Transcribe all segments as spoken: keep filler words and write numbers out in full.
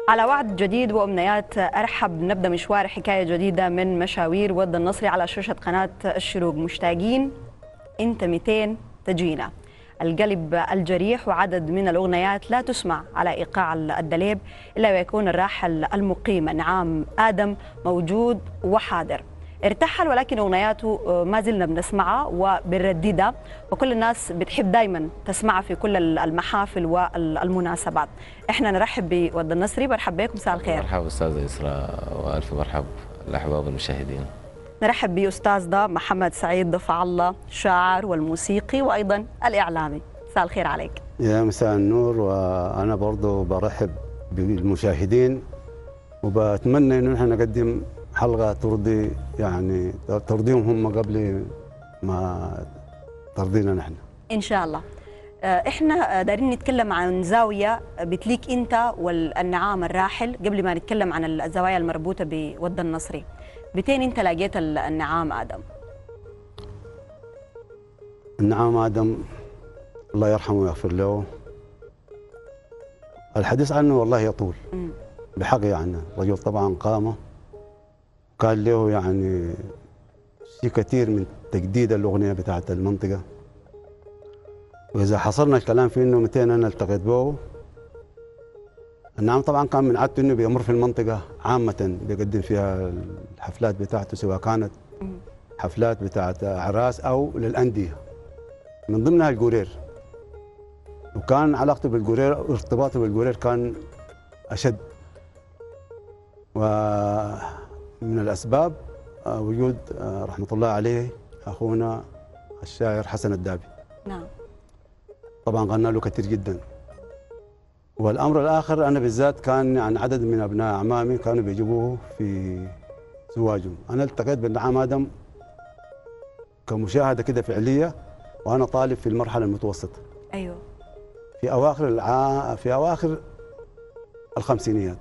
على وعد جديد وأمنيات أرحب نبدأ مشوار حكاية جديدة من مشاوير ود النصري على شاشة قناة الشروق. مشتاقين أنت مئتين تجينا، القلب الجريح وعدد من الأغنيات لا تسمع على إيقاع الدليب إلا ويكون الراحل المقيم نعام آدم موجود وحاضر. ارتحل ولكن أغنياته ما زلنا بنسمعها وبنرددها، وكل الناس بتحب دايما تسمعها في كل المحافل والمناسبات. احنا نرحب بود النصري. برحب بكم، مساء الخير. مرحبا أستاذة إسراء، وألف مرحب الأحباب المشاهدين. نرحب بأستاذنا محمد سعيد ضفع الله، الشاعر والموسيقي وأيضا الإعلامي. مساء الخير عليك. يا مساء النور، وأنا برضو برحب بالمشاهدين وبتمنى إنه نحن نقدم حلقة ترضي يعني ترضيهم هم قبل ما ترضينا نحن إن شاء الله. إحنا دارين نتكلم عن زاوية بتليك أنت والنعام الراحل قبل ما نتكلم عن الزوايا المربوطة بود النصري. بتين أنت لقيت النعام آدم؟ النعام آدم الله يرحمه ويغفر له، الحديث عنه والله يطول م. بحق يعني. رجل طبعا قامه كان له يعني شيء كثير من تجديد الأغنية بتاعت المنطقة، وإذا حصرنا الكلام في إنه مئتين أنا التقيت به. النعام طبعا كان من عادته إنه بيمر في المنطقة عامة بيقدم فيها الحفلات بتاعته، سواء كانت حفلات بتاعت أعراس أو للأندية، من ضمنها القورير. وكان علاقته بالقورير، ارتباطه بالقورير كان أشد، ومن الأسباب وجود رحمة الله عليه أخونا الشاعر حسن الدابي. نعم. طبعا غنى له كثير جدا. والأمر الآخر، أنا بالذات كان يعني عدد من أبناء أعمامي كانوا بيجيبوه في زواجهم. أنا التقيت بالنعام آدم كمشاهدة كده فعلية وأنا طالب في المرحلة المتوسطة. أيوه. في أواخر الع... في أواخر الخمسينيات.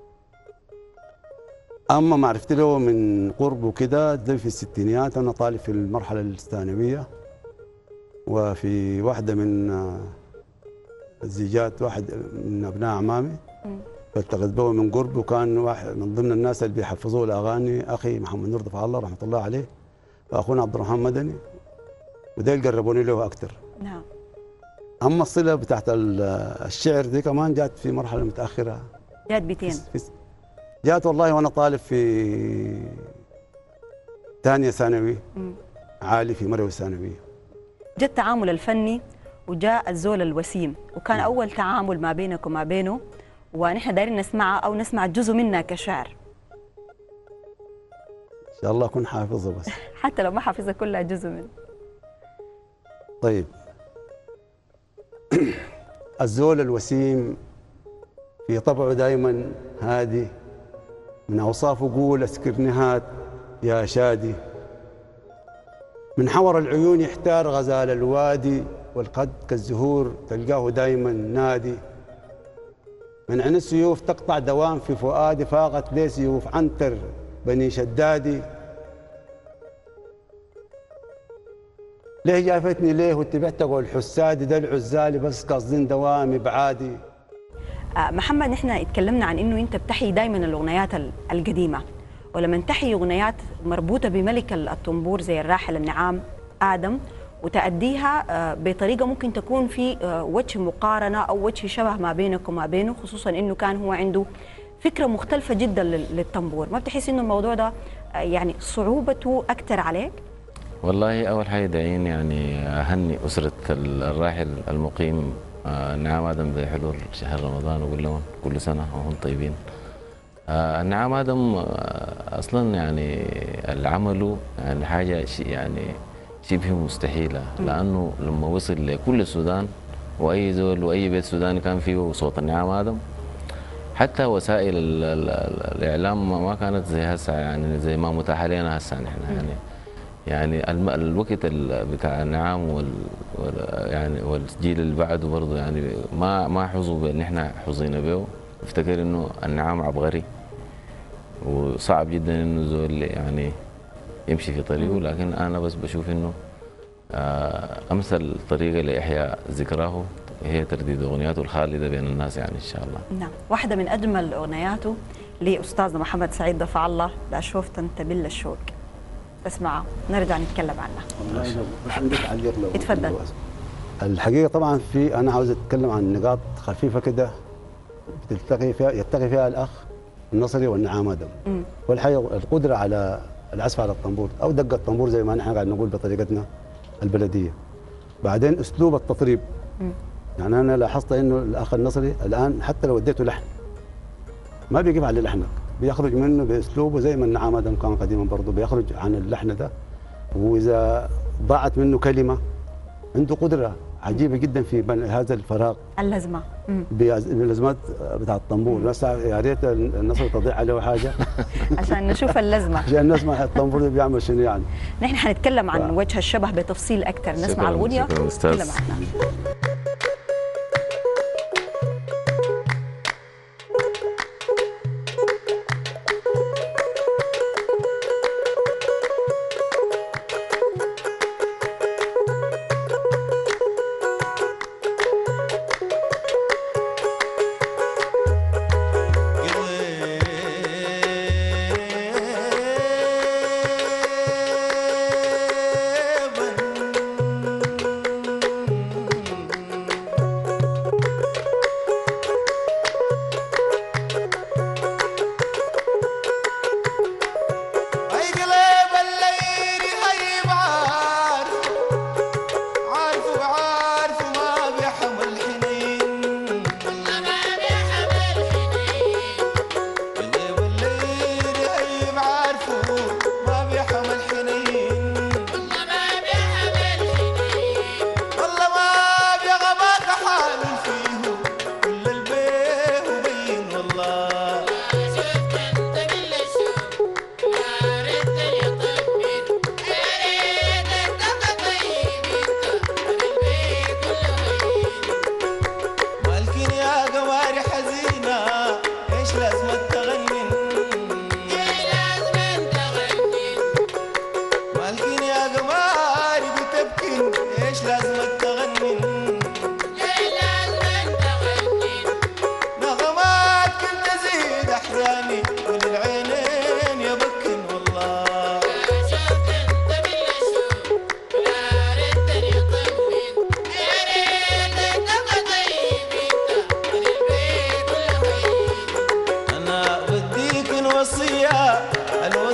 أما معرفتي له من قرب وكده ده في الستينيات، أنا طالب في المرحلة الثانوية، وفي واحدة من الزيجات واحد من أبناء أعمامي فالتقيت به من قرب، وكان واحد من ضمن الناس اللي بيحفظوه الأغاني أخي محمد نور ضفع الله رحمة الله عليه، وأخونا عبد الرحمن مدني، وده اللي قربوني له أكثر. نعم. أما الصلة بتاعت الشعر دي كمان جات في مرحلة متأخرة. جات بيتين؟ جات والله وأنا طالب في ثانية ثانوي عالي في مروي الثانوية. جاء التعامل الفني وجاء الزول الوسيم، وكان م. أول تعامل ما بينك وما بينه، ونحن دايرين نسمعها أو نسمع جزء منها كشعر. إن شاء الله أكون حافظه بس حتى لو ما حافظها كلها جزء منه. طيب. الزول الوسيم في طبعه دائما هادي، من أوصافه قول اسكرنهات يا شادي، من حور العيون يحتار غزال الوادي، والقد كالزهور تلقاه دايما نادي، من عين السيوف تقطع دوام في فؤادي، فاقت لي سيوف عنتر بني شدادي، ليه جافتني ليه واتبعت قول حسادي، ده العزالي بس قاصدين دوامي بعادي. آه محمد، نحن اتكلمنا عن انه انت بتحيي دائما الاغنيات القديمه، ولما تحيي اغنيات مربوطه بملك الطنبور زي الراحل النعام آدم وتأديها آه بطريقه ممكن تكون في آه وجه مقارنه او وجه شبه ما بينك وما بينه، خصوصا انه كان هو عنده فكره مختلفه جدا للطنبور، ما بتحس انه الموضوع ده آه يعني صعوبته اكثر عليك؟ والله أول حاجة داعين يعني أهني أسرة الراحل المقيم النعام آدم بحلول شهر رمضان، وأقول لهم كل سنة وهم طيبين. النعام آدم أصلا يعني العمل يعني حاجة يعني شبه مستحيلة، لأنه لما وصل لكل السودان وأي زول وأي بيت سوداني كان فيه صوت النعام آدم، حتى وسائل الإعلام ما كانت زي هسه يعني زي ما متاح لنا هسه نحن يعني يعني الوقت بتاع النعام وال يعني والجيل اللي بعده برضه يعني ما ما حظوا بان احنا حظينا به. افتكر انه النعام عبقري وصعب جدا انه زول يعني يمشي في طريقه، لكن انا بس بشوف انه امثل طريقه لاحياء ذكراه هي ترديد اغنياته الخالده بين الناس يعني ان شاء الله. نعم، واحدة من اجمل اغنياته لاستاذنا محمد سعيد دفع الله، لا شوفت انت بلا الشوق. اسمعها نرجع نتكلم عنها. والله بس عندي تعليق لو اتفضل. الحقيقه طبعا في انا عاوز اتكلم عن نقاط خفيفه كده بتلتقي فيها يلتقي فيها الاخ النصري والنعام ادم. والحقيقه القدره على العزف على الطنبور او دق الطنبور زي ما نحن قاعد نقول بطريقتنا البلديه. بعدين اسلوب التطريب. م. يعني انا لاحظت انه الاخ النصري الان حتى لو اديته لحن ما بيقف على لحنك، بيخرج منه باسلوبه زي ما النعام ادم كان قديما برضه بيخرج عن اللحن ده، واذا ضاعت منه كلمه عنده قدره عجيبه جدا في هذا الفراغ. اللزمه باللزمات بتاع الطنبور. بس يا ريت النصر تضيع عليه حاجه عشان نشوف اللزمه عشان نسمع الطنبور بيعمل شنو يعني. نحن حنتكلم عن ف... وجه الشبه بتفصيل اكثر. نسمع الاغنيه نتكلم عنها.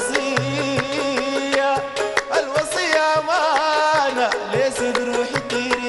الوصية الوصية أمانة ليس بروحي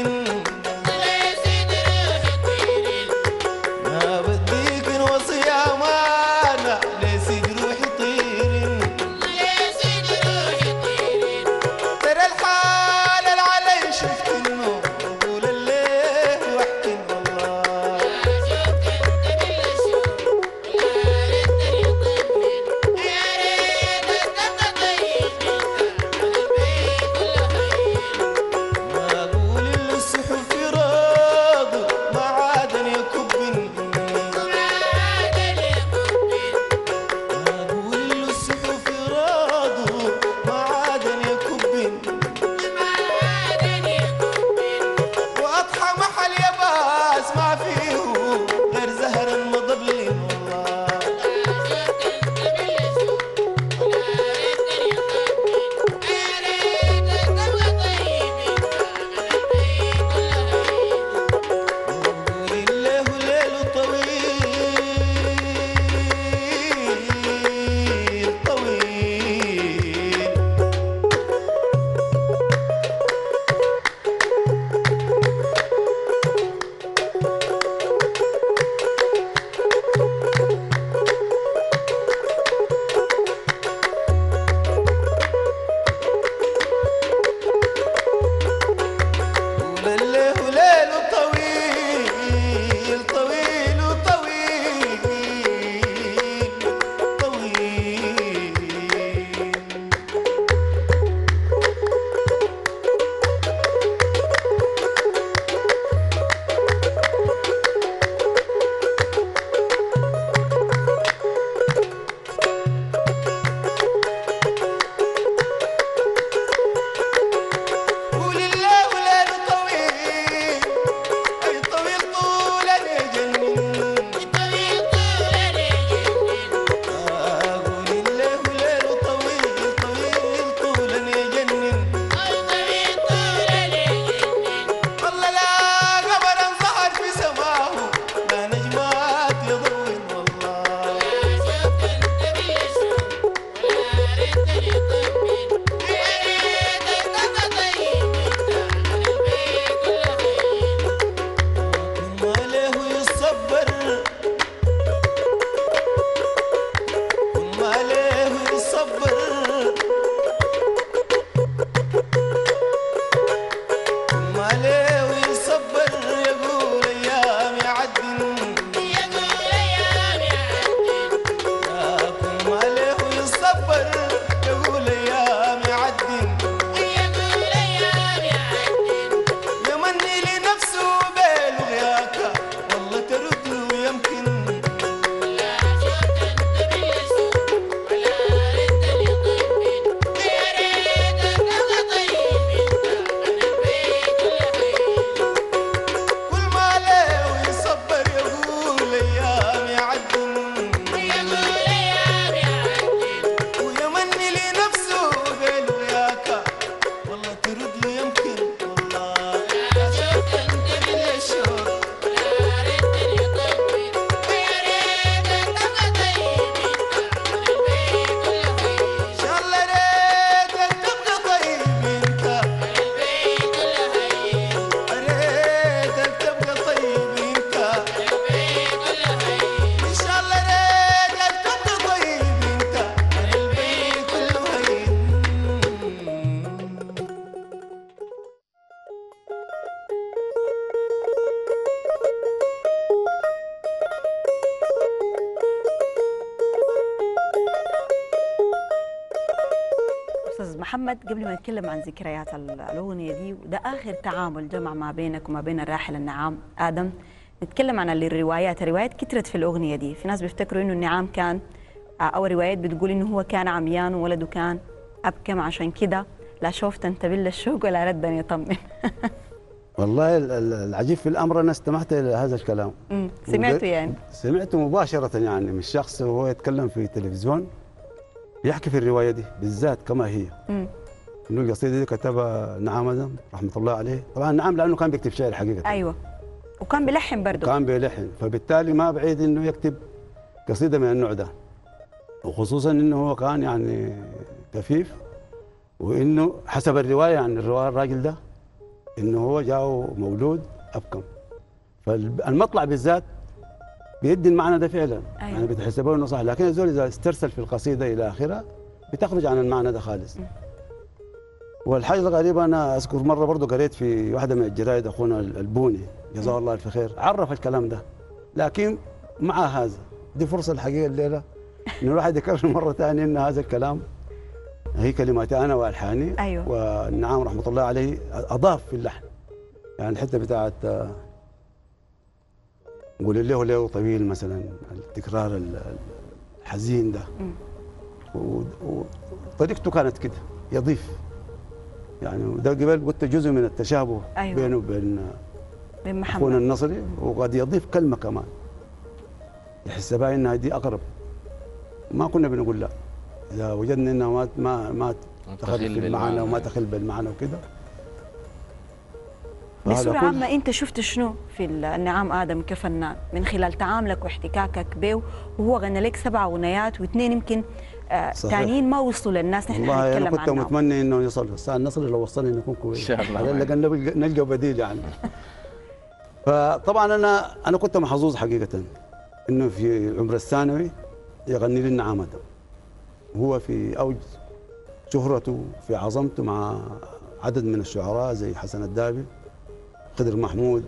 محمد، قبل ما نتكلم عن ذكريات الأغنية دي، وده آخر تعامل جمع ما بينك وما بين الراحل النعام آدم، نتكلم عن الروايات. الروايات كترت في الأغنية دي. في ناس بيفتكروا إنه النعام كان، أو روايات بتقول إنه هو كان عميان وولده كان أبكم، عشان كده لا شوفت أنت بالله الشوق ولا ردني يطمن. والله العجيب في الامر انا استمعت الى هذا الكلام. امم سمعته يعني؟ سمعته مباشره، يعني من شخص وهو يتكلم في التلفزيون يحكي في الروايه دي بالذات كما هي. امم انه القصيده دي كتبها نعام آدم رحمه الله عليه. طبعا نعام لانه كان بيكتب شعر حقيقه. ايوه، وكان بيلحن برضه. كان بيلحن، فبالتالي ما بعيد انه يكتب قصيده من النوع ده، وخصوصا انه هو كان يعني كفيف، وانه حسب الروايه عن الروايه الراجل ده انه هو جاءه مولود ابكم، فالمطلع بالذات بيدي المعنى ده فعلا. أيوة. يعني بتحسبه انه صح، لكن الزول اذا استرسل في القصيده الى اخرها بتخرج عن المعنى ده خالص. م. والحاجه الغريبه انا اذكر مره برضه قريت في واحده من الجرايد اخونا البوني جزاه الله الف خير عرف الكلام ده، لكن مع هذا دي فرصه الحقيقه الليله انه الواحد يكرر مره ثانيه ان هذا الكلام هي كلماتي انا والحاني. أيوة. والنعام رحمه الله عليه اضاف في اللحن، يعني الحته بتاعت قول له له طويل مثلا، التكرار الحزين ده، وطريقته كانت كده يضيف، يعني وده قبل قلت جزء من التشابه. أيوة. بينه وبين بين محمد اخونا النصري، وقد يضيف كلمه كمان يحس بها انها دي اقرب. ما كنا بنقول لا، اذا وجدنا انها ما ما ما تخل بالمعنى وما تخل بالمعنى وكده. بصورة عامة أنت شفت شنو في النعام آدم كفنان من خلال تعاملك واحتكاكك به، وهو غنى لك سبع أغنيات واثنين يمكن آه ثانيين ما وصلوا للناس نحن والله نتكلم أنا كنت عنهم. متمني إنه يوصل، بس النصر لو وصلني نكون كويس إن شاء الله، لكن نلقى بديل يعني. فطبعا أنا أنا كنت محظوظ حقيقة إنه في عمر الثانوي يغني لي النعام آدم، وهو في أوج شهرته في عظمته مع عدد من الشعراء زي حسن الدابي، خضر محمود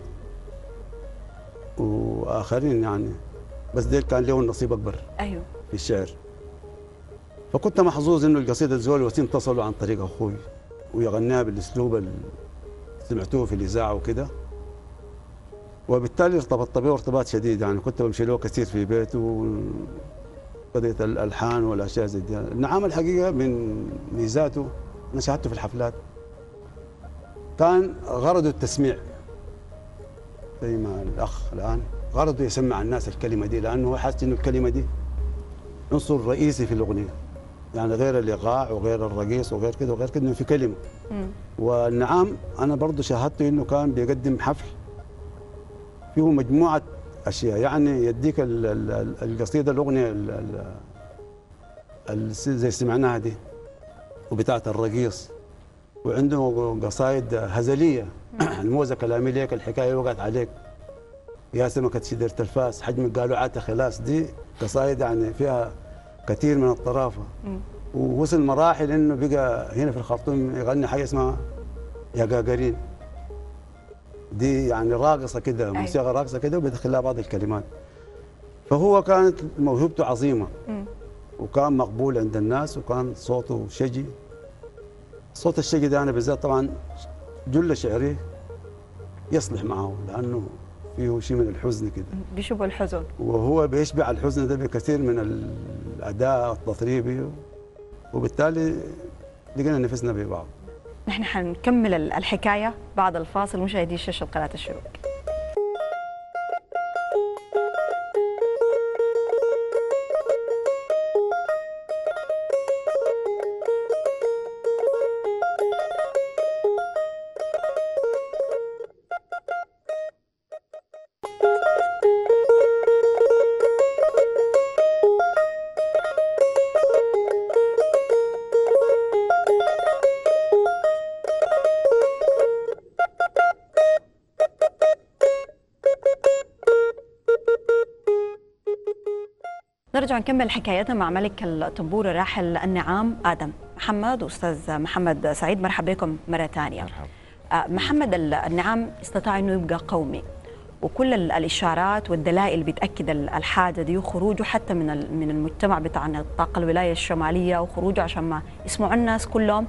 واخرين يعني، بس ديل كان له النصيب اكبر. ايوه في الشعر. فكنت محظوظ انه القصيده زول وسيم تصلوا عن طريق اخوي ويغنيها بالاسلوب اللي سمعتوه في الاذاعه وكده، وبالتالي ارتبطت به ارتباط شديد، يعني كنت بمشي له كثير في بيته، قضيه الالحان والاشياء زي دي. النعام الحقيقه من ميزاته انا شاهدته في الحفلات كان غرضه التسميع، زي ما الاخ الان غرضه يسمع الناس الكلمه دي، لانه هو حاسس انه الكلمه دي عنصر رئيسي في الاغنيه، يعني غير الايقاع وغير الرقيص وغير كده وغير كده، انه في كلمه. م. والنعام انا برضه شاهدته انه كان بيقدم حفل فيه مجموعه اشياء، يعني يديك ال ال القصيده الاغنيه ال ال زي سمعناها دي وبتاعه الرقيص، وعنده قصائد هزليه الموزه كلامي ليك الحكايه وقعت عليك يا سمكه شدرت الفاس حجمك قالوا عاد خلاص. دي قصائد يعني فيها كثير من الطرافه. م. ووصل مراحل انه بقى هنا في الخرطوم يغني حاجه اسمها يا قاقرين، دي يعني راقصه كده، موسيقى راقصه كده وبيدخل لها بعض الكلمات. فهو كانت موهبته عظيمه. م. وكان مقبول عند الناس، وكان صوته شجي. صوت الشجي ده انا بالذات طبعا جل شعري يصلح معه، لانه فيه شيء من الحزن كده، بيشبه الحزن، وهو بيشبع الحزن ده بكثير من الاداء التطريبي، وبالتالي لقينا نفسنا ببعض. نحن حنكمل الحكايه بعد الفاصل. مشاهدي شاشه قناه الشروق. نرجع نكمل حكايتنا مع ملك الطنبور الراحل النعام آدم. محمد وأستاذ محمد سعيد، مرحبا بكم مرة ثانية. مرحبا. آه محمد، النعام استطاع أنه يبقى قومي، وكل الإشارات والدلائل بتأكد الحاجة دي، وخروجه حتى من من المجتمع بتاع نطاق الولاية الشمالية، وخروجه عشان ما يسمعوا الناس كلهم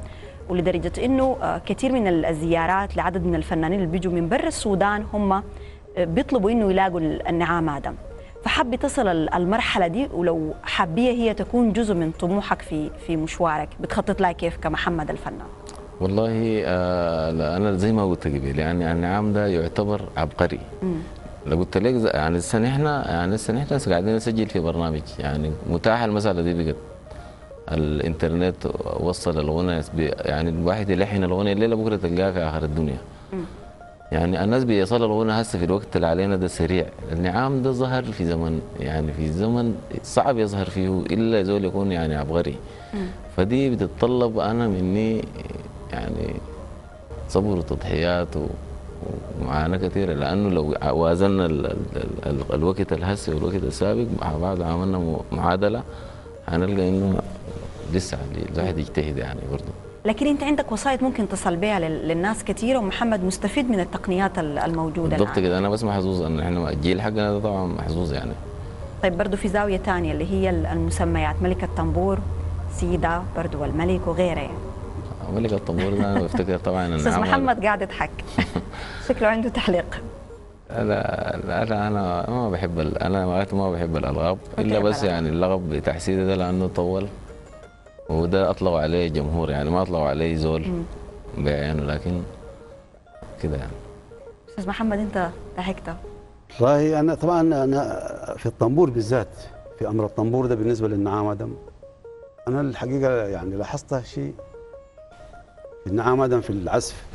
ولدرجه انه كثير من الزيارات لعدد من الفنانين اللي بيجوا من برا السودان هم بيطلبوا انه يلاقوا النعام ادم. فحابه تصل المرحله دي، ولو حابيه هي تكون جزء من طموحك في في مشوارك، بتخطط لها كيف كمحمد الفنان؟ والله آه لا، انا زي ما قلت قبل يعني النعام ده يعتبر عبقري. مم. لو قلت لك يعني السنه احنا يعني السنه احنا قاعدين نسجل في برنامج يعني متاحه المساله دي بقت. الانترنت وصل الغنى يعني الواحد يلحن الغنى الليله بكره تلقاها في اخر الدنيا. مم. يعني الناس بيصل الغنى هسه في الوقت اللي علينا ده سريع. النعام ده ظهر في زمن يعني في زمن صعب يظهر فيه الا زول يكون يعني عبقري. مم. فدي بتتطلب انا مني يعني صبر وتضحيات ومعاناه كثيره، لانه لو وازنا ال ال ال الوقت الهسي والوقت السابق مع بعض عملنا معادله هنلقى انه لسه الواحد يجتهد يعني برضه. لكن انت عندك وسائط ممكن تصل بها للناس كثيره، ومحمد مستفيد من التقنيات الموجوده. بالضبط كده، انا بس محظوظ ان احنا الجيل حقنا ده طبعا محظوظ يعني. طيب برضه في زاويه ثانيه اللي هي المسميات، ملك الطنبور، سيده برضه والملك وغيره يعني. ملك الطنبور ده انا بفتكر طبعا استاذ محمد قاعد يضحك شكله عنده تعليق. لا لا لا انا ما بحب انا ما بحب الالغاب الا بس يعني اللقب بتاع سيده ده لانه طول، وده اطلقوا عليه جمهور يعني ما اطلقوا عليه زول بعينه، لكن كده يعني. استاذ محمد انت ضحكت. والله انا طبعا انا في الطنبور بالذات، في امر الطنبور ده بالنسبه للنعام ادم، انا الحقيقه يعني لاحظت شيء في النعام ادم في العزف.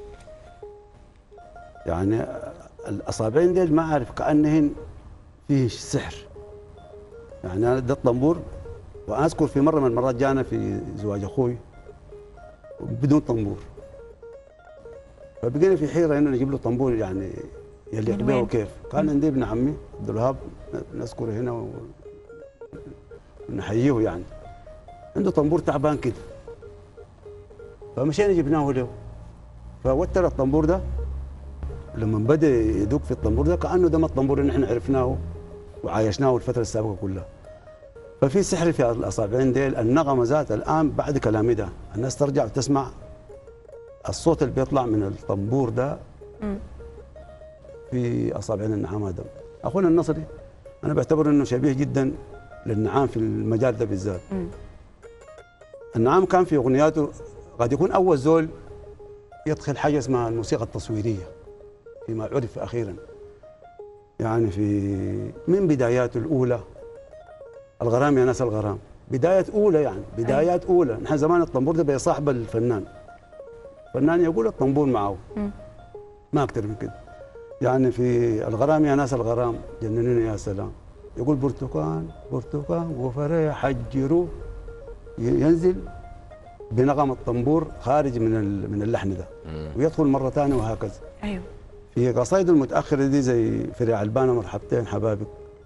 يعني الاصابعين ديل ما اعرف كانهن فيه سحر. يعني انا ده الطنبور، واذكر في مره من المرات جانا في زواج اخوي بدون طنبور، فبقينا في حيره انه نجيب له طنبور يعني يليق به كيف. كان عندي ابن عمي عبد الوهاب نذكره هنا ونحييه يعني، عنده طنبور تعبان كده، فمشينا جبناه له، فوتر الطنبور ده. لما بدا يدق في الطنبور ده كانه ده ما الطنبور اللي احنا عرفناه وعايشناه الفتره السابقه كلها. ففي سحر في الاصابعين ديل. النغمه ذات الان بعد كلامي ده الناس ترجع وتسمع الصوت اللي بيطلع من الطنبور ده في اصابعين النعام ادم. اخونا النصري انا بعتبر انه شبيه جدا للنعام في المجال ده بالذات. النعام كان في اغنياته قد يكون اول زول يدخل حاجه اسمها الموسيقى التصويريه فيما عرف اخيرا. يعني في من بداياته الاولى الغرام يا ناس الغرام، بدايات اولى يعني بدايات اولى. نحن زمان الطنبور ده بيصاحب الفنان، الفنان يقول الطنبور معه ما اكثر من كده. يعني في الغرام يا ناس الغرام جننوني يا سلام، يقول برتقان برتقان وفريح حجروا، ينزل بنغم الطنبور خارج من من اللحن ده ويدخل مره ثانيه وهكذا. ايوه. في قصائد المتاخره دي زي فريع البانه مرحبتين حبابك،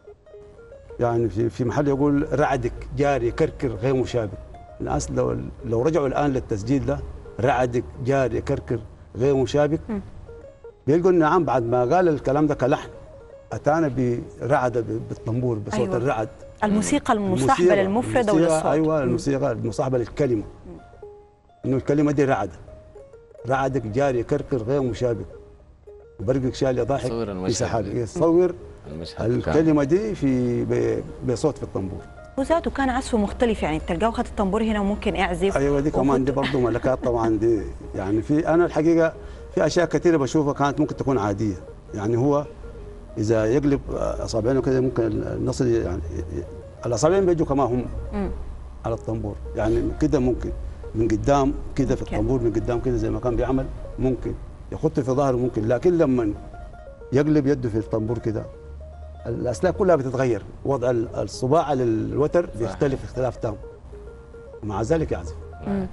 يعني في في محل يقول رعدك جاري كركر غير مشابك. الناس لو لو رجعوا الان للتسجيل ده رعدك جاري كركر غير مشابك بيلقوا النعام بعد ما قال الكلام ده كلحن اتانا برعده بالطنبور بصوت. أيوة. الرعد، الموسيقى المصاحبه للمفرده وللصوت. ايوه الموسيقى المصاحبه للكلمه، انه الكلمه دي رعده، رعدك جاري كركر غير مشابك وبرقك شالي ضاحك في سحابك. يصور الكلمه دي في بصوت في الطنبور. وذاته كان عزفه مختلف، يعني تلقاه خد الطنبور هنا وممكن يعزف. ايوه دي كمان دي برضه ملكات طبعا. دي يعني في انا الحقيقه في اشياء كثيره بشوفها كانت ممكن تكون عاديه. يعني هو اذا يقلب اصابعينه كده ممكن النصر يعني الاصابعين بيجوا كما هم م. على الطنبور، يعني كده ممكن من قدام كده في الطنبور من قدام كده زي ما كان بيعمل، ممكن يخط في ظهره ممكن، لكن لما يقلب يده في الطنبور كده الاسلاك كلها بتتغير، وضع الصباع على الوتر بيختلف اختلاف تام، ومع ذلك يعزف م.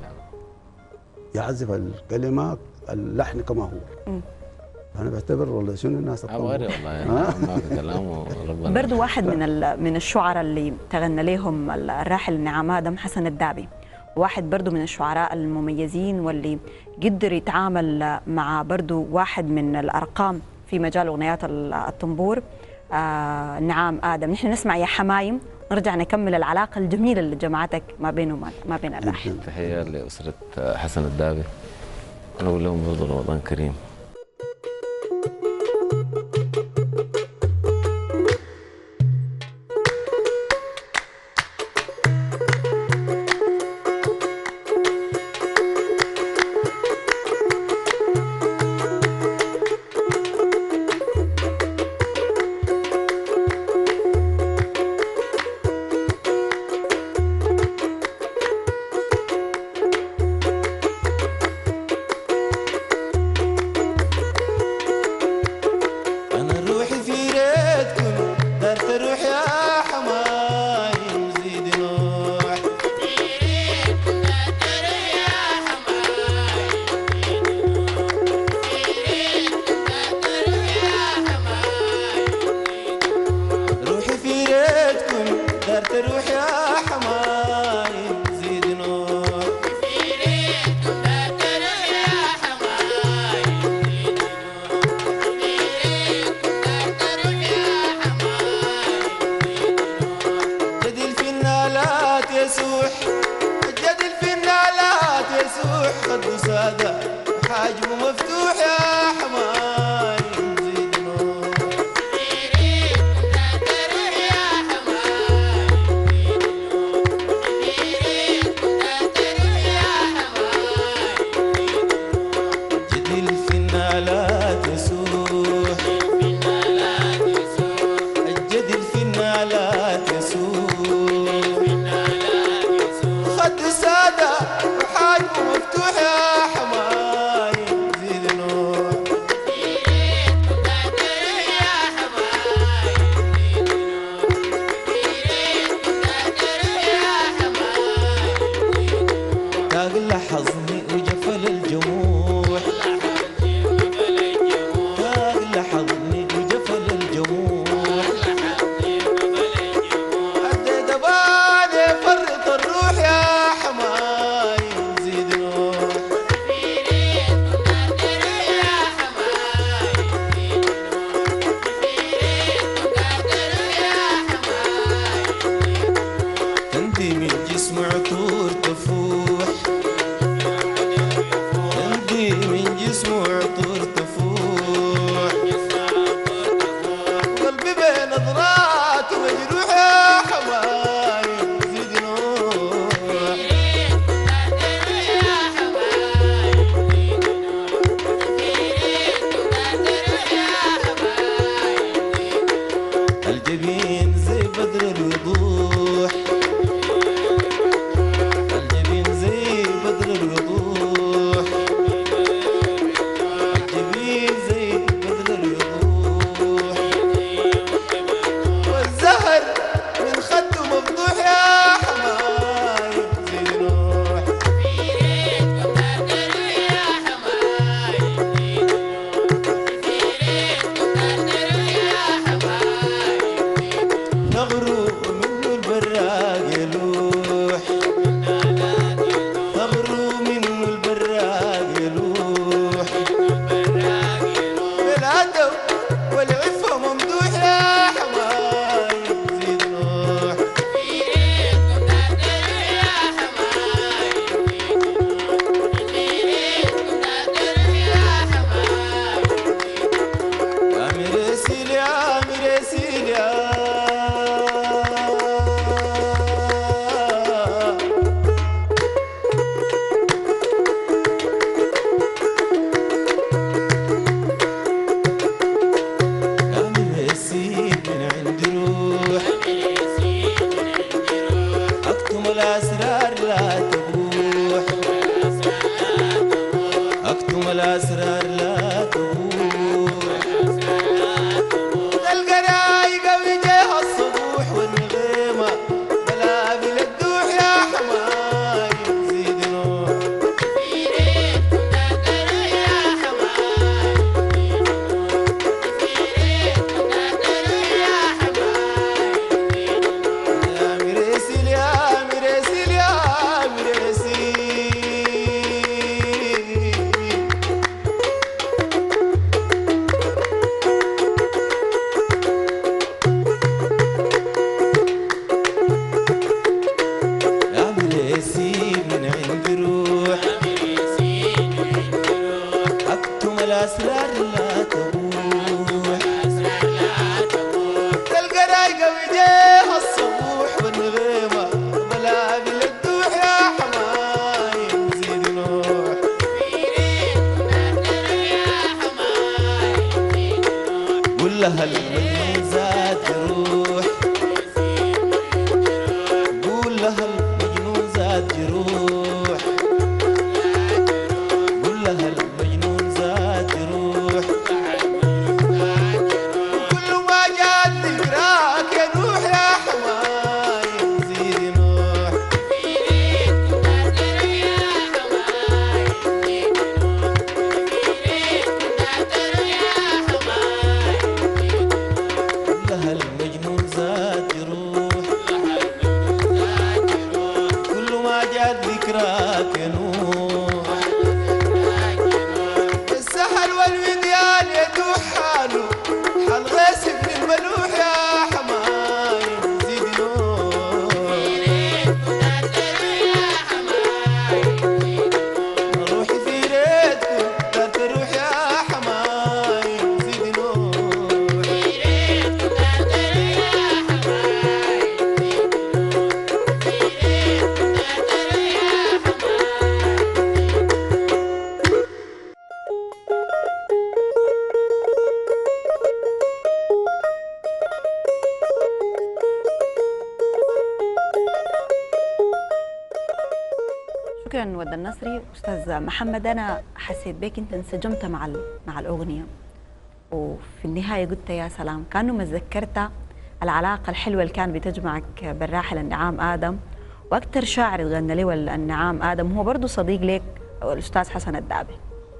يعزف الكلمه اللحن كما هو. م. انا بعتبر والله شنو الناس عبقري والله ما في كلام. ربنا برضه واحد من من الشعراء اللي تغنى لهم الراحل النعام ادم حسن الدعبي، واحد برضه من الشعراء المميزين واللي قدر يتعامل مع برضه واحد من الارقام في مجال اغنيات الطنبور. آه نعام ادم. نحن نسمع يا حمايم نرجع نكمل العلاقة الجميلة اللي جمعتك ما بينه وما ما بين الراحل. تحية لأسرة حسن الدابي، نقول لهم برضه رمضان كريم. والأسرار لا تبوح تلقى رايقة وجيه الصبوح والنغيمة بلابل الدوح يا حماي زيد نوح قول لها المجنون زاد جروح قول لها المجنون زاد جروح قول لها المجنون زاد جروح كل ما جات ذكراك يا نوح يا حماي زيد نوح قول لها المجنون زاد جروح كل ما جات ذكراك يا نوح السحر والوديان يدوح حاله حال غيث بن الملوح يا حماي زيد نوح روحي في ريتكم لا تروح يا حماي زيد نوح شكرا ود النصري. استاذ محمد، انا حسيت بك انت انسجمت مع ال- مع الاغنيه، وفي النهايه قلت يا سلام، كانه ما تذكرت العلاقه الحلوه اللي كان بتجمعك بالراحل النعام ادم، واكثر شاعر غنى له النعام ادم هو برضه صديق لك الاستاذ حسن الدابي.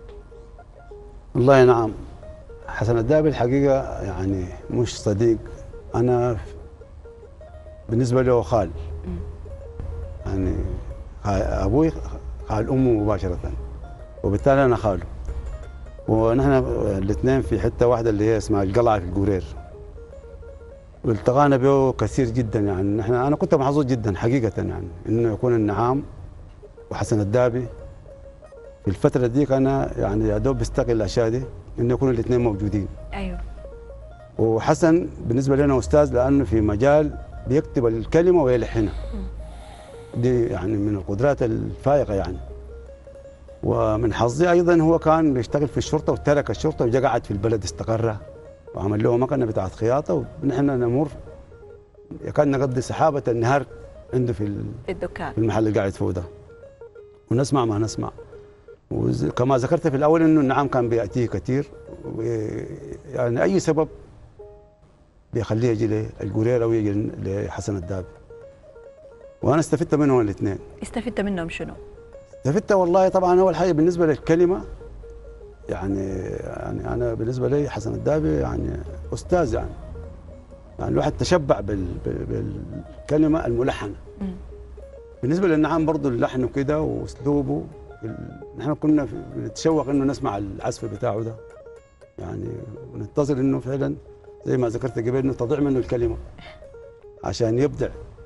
والله نعم، حسن الدابي الحقيقة يعني مش صديق، أنا بالنسبة له خال، يعني أبوي خال أمه مباشرة، وبالتالي أنا خاله، ونحن الاثنين في حتة واحدة اللي هي اسمها القلعة في القورير، والتقانا به كثير جدا. يعني نحن أنا كنت محظوظ جدا حقيقة يعني إنه يكون النعام وحسن الدابي في الفترة ديك. أنا يعني يا دوب بستقي الأشياء دي إنه يكونوا الاثنين موجودين. ايوه. وحسن بالنسبة لنا أستاذ، لأنه في مجال بيكتب الكلمة ويلحنها، دي يعني من القدرات الفائقة يعني. ومن حظي أيضا هو كان بيشتغل في الشرطة وترك الشرطة وجا قعد في البلد، استقر وعمل له مكنة بتاعت خياطة، ونحن نمر يكاد نقضي سحابة النهار عنده في في الدكان، في المحل اللي قاعد فوق ده، ونسمع ما نسمع. وكما ذكرت في الأول إنه النعام كان بيأتيه كثير، يعني أي سبب بيخليه يجي للقورير أو يجي لحسن الدابي، وأنا استفدت منهم الاثنين. استفدت منهم شنو؟ استفدت والله طبعا أول حاجة بالنسبة للكلمة، يعني يعني أنا بالنسبة لي حسن الدابي يعني أستاذ، يعني يعني الواحد تشبع بال بالكلمة الملحنة. م. بالنسبة للنعام برضه اللحن وكده وأسلوبه، نحن كنا بنتشوق إنه نسمع العزف بتاعه ده، يعني وننتظر إنه فعلا زي ما ذكرت قبل إنه تضيع منه الكلمة عشان يبدع.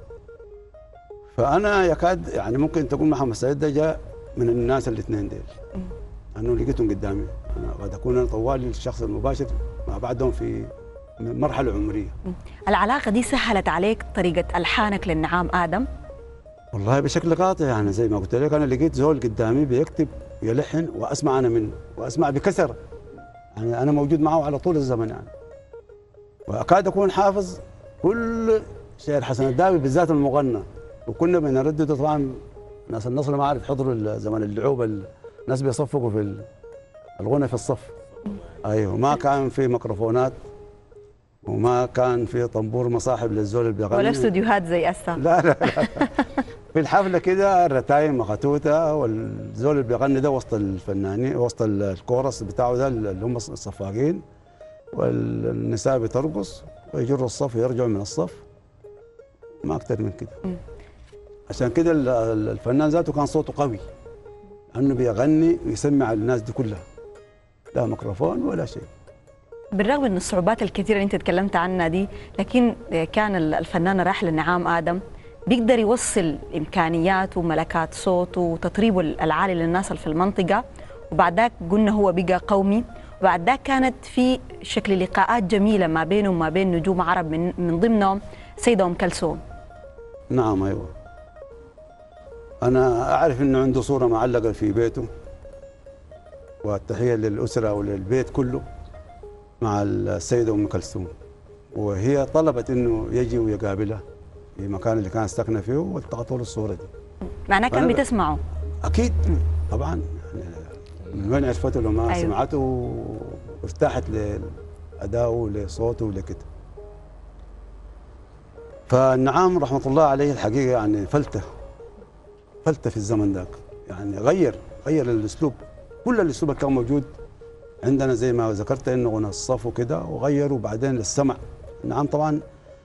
فأنا يكاد يعني ممكن تقول محمد سعيد ده جاء من الناس الاثنين ديل، أنه لقيتهم قدامي، أنا قد أكون أنا طوالي الشخص المباشر مع بعضهم في مرحلة عمرية. العلاقة دي سهلت عليك طريقة ألحانك للنعام آدم؟ والله بشكل قاطع، يعني زي ما قلت لك أنا لقيت زول قدامي بيكتب ويلحن وأسمع أنا منه وأسمع بكثرة، يعني أنا موجود معه على طول الزمن يعني، وأكاد أكون حافظ كل شعر حسن الدابي بالذات المغنى، وكنا بنردده. طبعا ناس النصر ما عارف حضروا زمن اللعوبة، الناس بيصفقوا في الغنى في الصف. أيوه، ما كان في ميكروفونات وما كان في طنبور مصاحب للزول اللي بيغني، ولا استوديوهات زي أسا. لا لا لا في الحفله كده الرتايم مخطوطه، والزول اللي بيغني ده وسط الفنانين، وسط الكورس بتاعه ده اللي هم الصفاقين، والنساء بترقص ويجروا الصف ويرجعوا من الصف، ما اكثر من كده. م. عشان كده الفنان ذاته كان صوته قوي، انه بيغني ويسمع الناس دي كلها، لا ميكروفون ولا شيء. بالرغم من الصعوبات الكثيرة اللي انت تكلمت عنها دي، لكن كان الفنان الراحل النعام آدم بيقدر يوصل إمكانياته وملكات صوته وتطريبه العالي للناس اللي في المنطقة، وبعد ذاك قلنا هو بقى قومي، وبعد ذاك كانت في شكل لقاءات جميلة ما بينه وما بين نجوم عرب، من, من ضمنهم سيدة أم كلثوم. نعم أيوة. أنا أعرف إنه عنده صورة معلقة في بيته، والتحية للأسرة وللبيت كله مع السيدة أم كلثوم، وهي طلبت إنه يجي ويقابلها في المكان اللي كان ساكنة فيه، والتقطوا له الصورة دي. معناه كان بتسمعه؟ أكيد طبعا، يعني من وين عرفته لما أيوة. سمعته وارتاحت لأدائه ولصوته ولكده. فالنعام رحمة الله عليه الحقيقة يعني فلتة فلتة في الزمن ذاك، يعني غير غير الأسلوب، كل الأسلوب اللي كان موجود عندنا زي ما ذكرت إنه غنى الصف وكده، وغيروا بعدين للسمع. النعام طبعا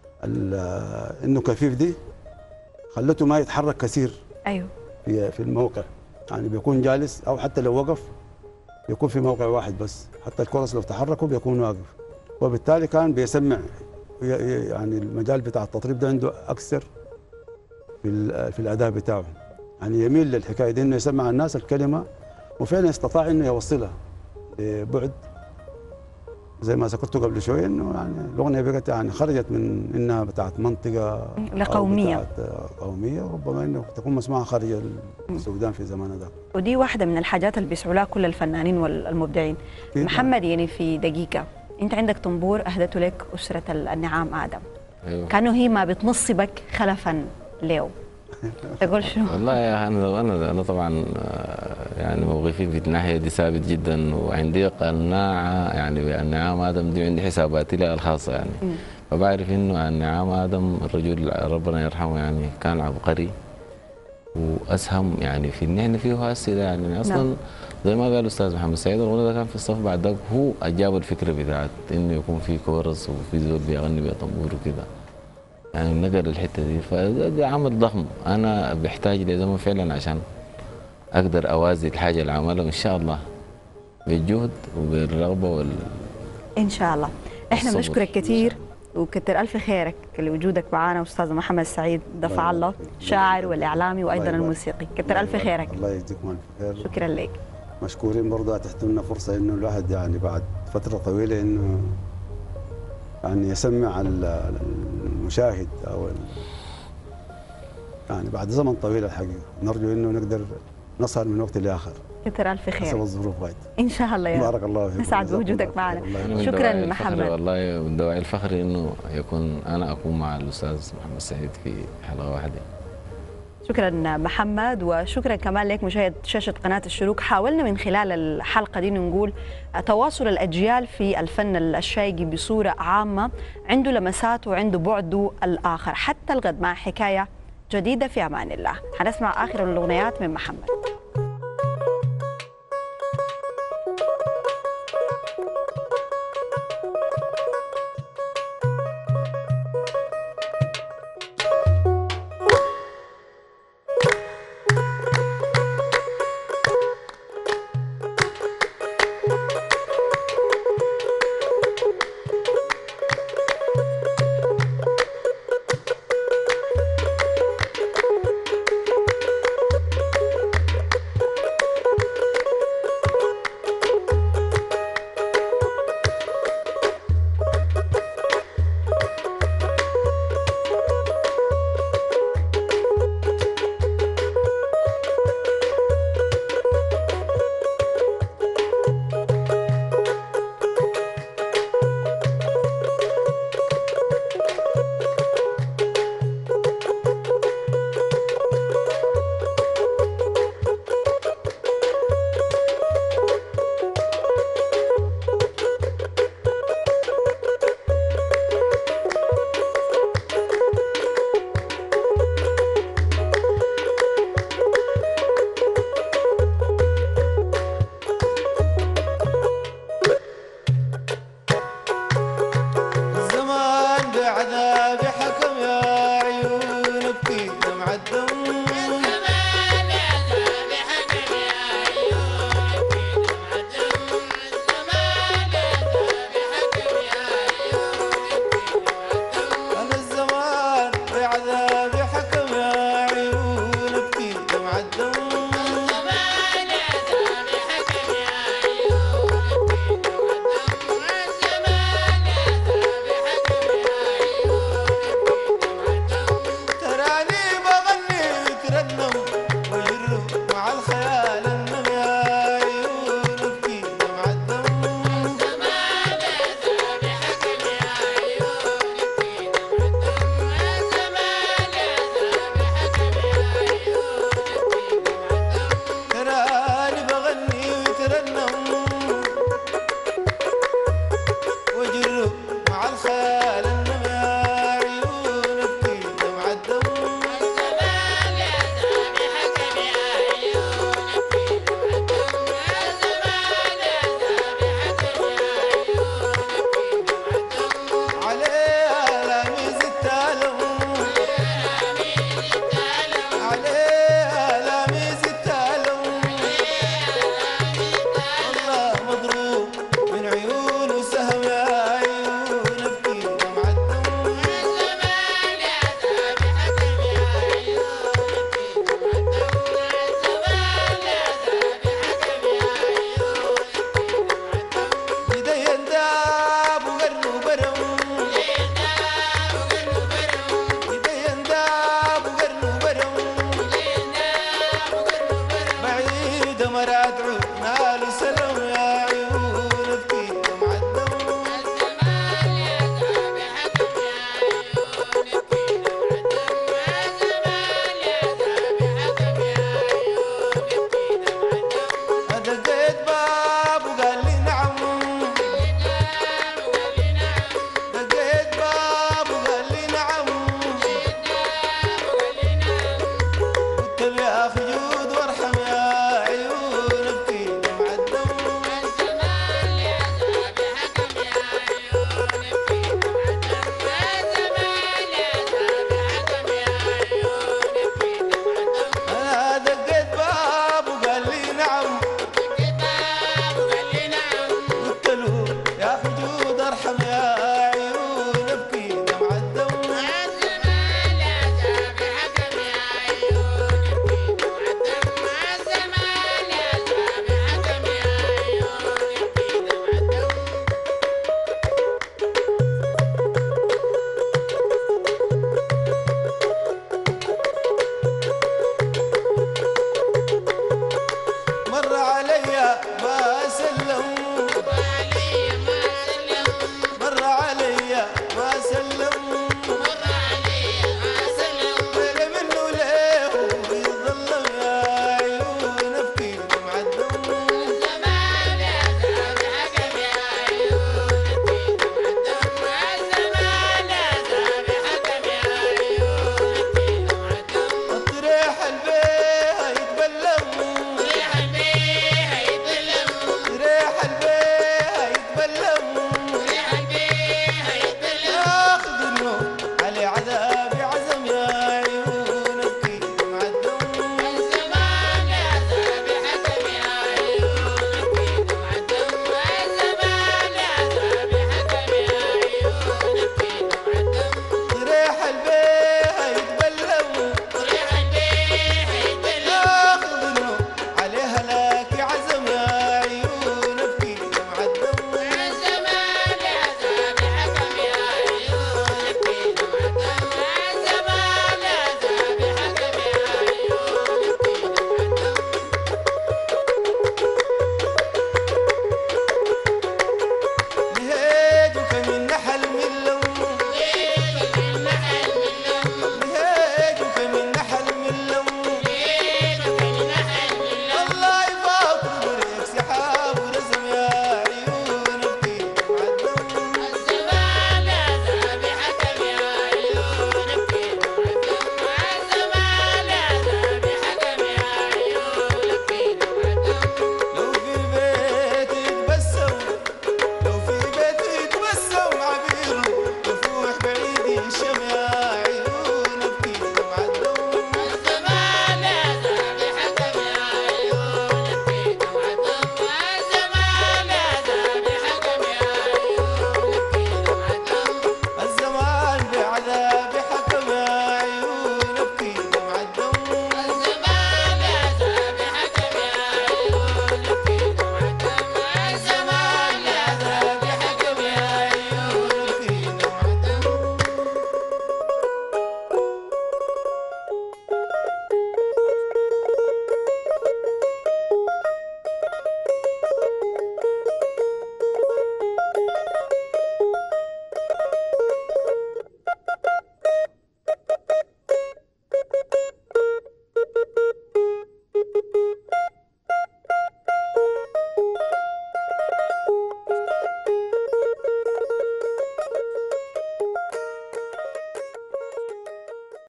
إنه كفيف دي خلته ما يتحرك كثير. أيوه. في في الموقع، يعني بيكون جالس أو حتى لو وقف يكون في موقع واحد بس، حتى الكورس لو تحركوا بيكون واقف، وبالتالي كان بيسمع، يعني المجال بتاع التطريب ده عنده أكثر في في الأداء بتاعه، يعني يميل للحكاية دي إنه يسمع الناس الكلمة، وفعلا استطاع إنه يوصلها لبعد زي ما ذكرته قبل شوية، إنه يعني الأغنية بقت يعني خرجت من إنها بتاعت منطقة لقومية، بتاعت قومية، وربما إنه تكون مسموعة خارج السودان في زمانها ده. ودي واحدة من الحاجات اللي بيسعوا لها كل الفنانين والمبدعين. محمد، يعني في دقيقة، أنت عندك طنبور أهدته لك أسرة النعام آدم. أيوه. كانوا هي ما بتنصبك خلفا له، تقول شو؟ والله يا انا انا انا طبعا يعني موقفي في الناحيه دي ثابت جدا، وعندي قناعه يعني بان ادم دي عندي حساباتي لها الخاصه يعني. م. فبعرف انه النعام ادم الرجل ربنا يرحمه يعني كان عبقري واسهم يعني في ان احنا فيه هسه ده، يعني اصلا نعم. زي ما قال الاستاذ محمد سعيد، الغنى ده كان في الصف بعد ذاك هو اجاب الفكره بتاعت انه يكون في كورس وفي زول بيغني بطنبور وكده، يعني نقل الحته دي، فده عمل ضخم. انا بحتاج لزمن فعلا عشان اقدر اوازي الحاجه اللي عملها، ان شاء الله بالجهد وبالرغبه وال ان شاء الله. احنا بنشكرك كثير وكتر الف خيرك لوجودك معنا، استاذ محمد سعيد دفع الله، شاعر والاعلامي وايضا الموسيقي، كتر الف خيرك. الله يجزيكم الف خير. شكرا لك. مشكورين برضه، اتحتوا لنا فرصه انه الواحد يعني بعد فتره طويله انه يعني يسمع المشاهد او يعني بعد زمن طويل الحقيقه، نرجو انه نقدر نسهر من وقت لاخر. كتر الف خير. حسب الظروف غاية. ان شاء الله يا بارك الله فيك. نسعد بوجودك معنا. شكرا محمد. والله من دواعي الفخر انه يكون انا اكون مع الاستاذ محمد سعيد في حلقه واحده. شكرا محمد، وشكرا كمان لك مشاهد شاشة قناة الشروق. حاولنا من خلال الحلقة دي نقول تواصل الأجيال في الفن الشايقي بصورة عامة، عنده لمسات وعنده بعده الآخر. حتى الغد مع حكاية جديدة في أمان الله. حنسمع آخر الأغنيات من محمد.